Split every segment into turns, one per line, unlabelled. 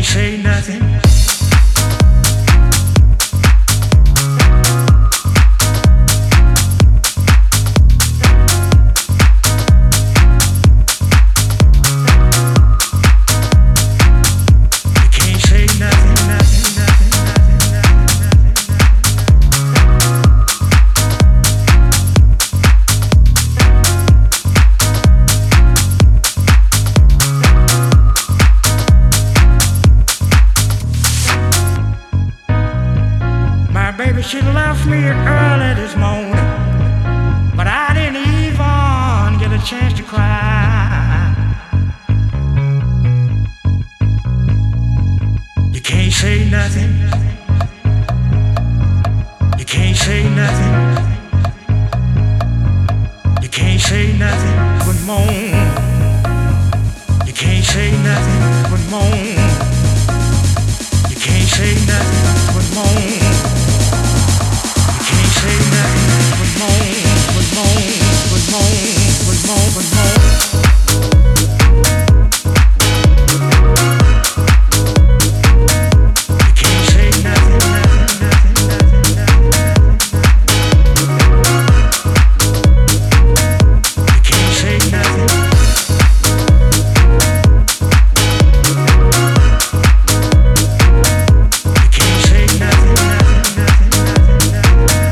say nothing. Baby, she left me early this morning, but I didn't even get a chance to cry. You can't say nothing. You can't say nothing. You can't say nothing but moan. You can't say nothing but moan. You can't say nothing but moan. Say nothing but moan, but moan, but moan, but moan, but moan. You can't say nothing, nothing, nothing, nothing, nothing. You can't say nothing. You can't say nothing, nothing, nothing, nothing, nothing.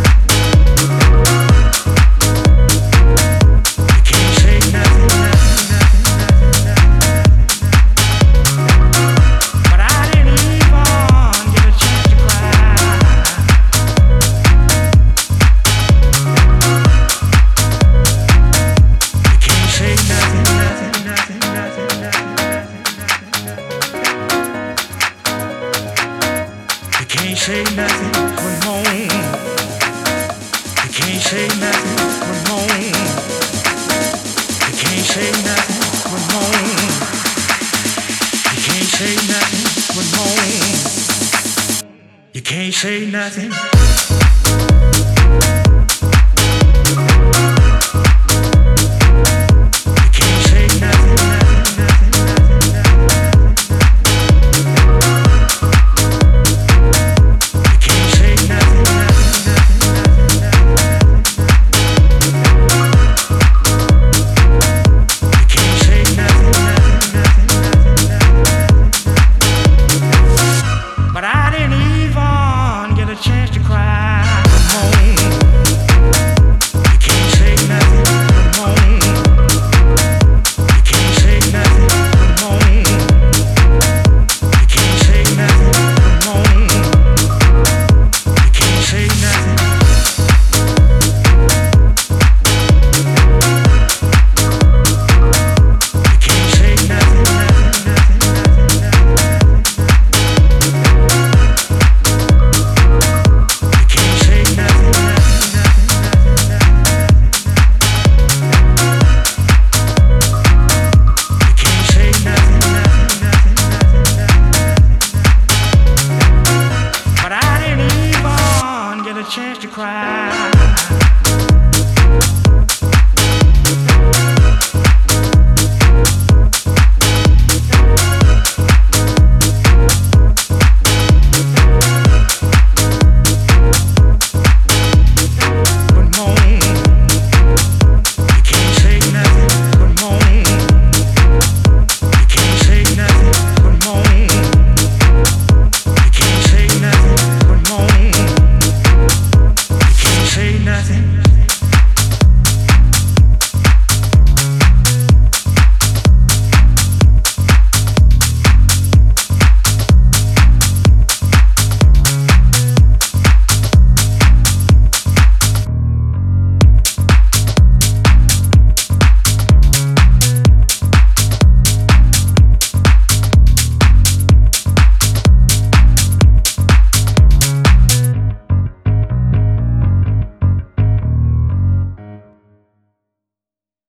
Can't say nothing but moan. You can't say nothing but moan. You can't say nothing but moan. You can't say nothing but moan. You can't say nothing.